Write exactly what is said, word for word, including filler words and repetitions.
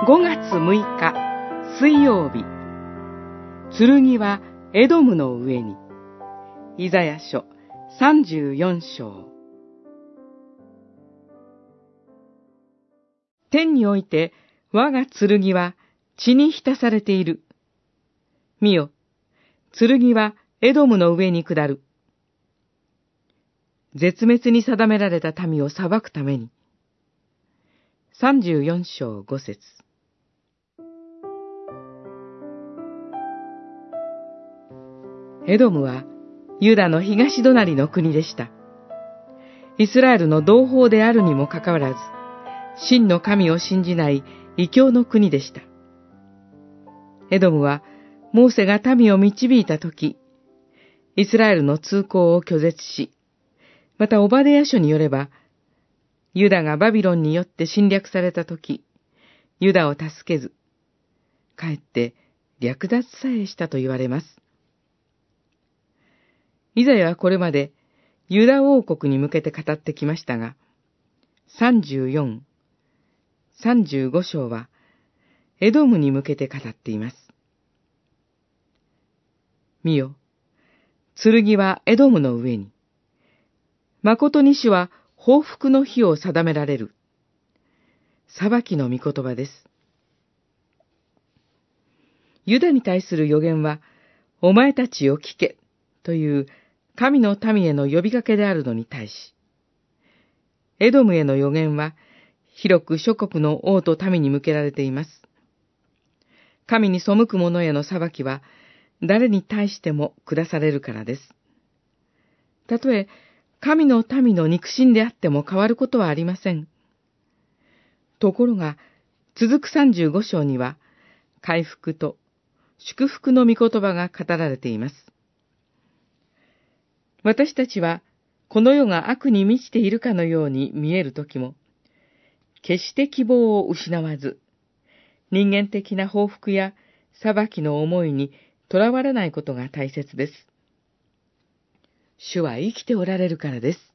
ごがつむいか水曜日、剣はエドムの上に。イザヤ書さんじゅうよん章。天において我が剣は血に浸されている。見よ、剣はエドムの上に下る。絶滅に定められた民を裁くために。さんじゅうよん章ご節。エドムはユダの東隣の国でした。イスラエルの同胞であるにもかかわらず、真の神を信じない異教の国でした。エドムはモーセが民を導いたとき、イスラエルの通行を拒絶し、またオバデヤ書によれば、ユダがバビロンによって侵略されたとき、ユダを助けず、かえって略奪さえしたと言われます。イザヤはこれまでユダ王国に向けて語ってきましたが、さんじゅうよん、さんじゅうご章はエドムに向けて語っています。見よ、剣はエドムの上に。誠に主は報復の日を定められる。裁きの御言葉です。ユダに対する預言は、お前たちを聞けという神の民への呼びかけであるのに対し、エドムへの預言は、広く諸国の王と民に向けられています。神に背く者への裁きは、誰に対しても下されるからです。たとえ、神の民の肉親であっても変わることはありません。ところが、続くさんじゅうご章には、回復と祝福の御言葉が語られています。私たちは、この世が悪に満ちているかのように見えるときも、決して希望を失わず、人間的な報復や裁きの思いにとらわれないことが大切です。主は生きておられるからです。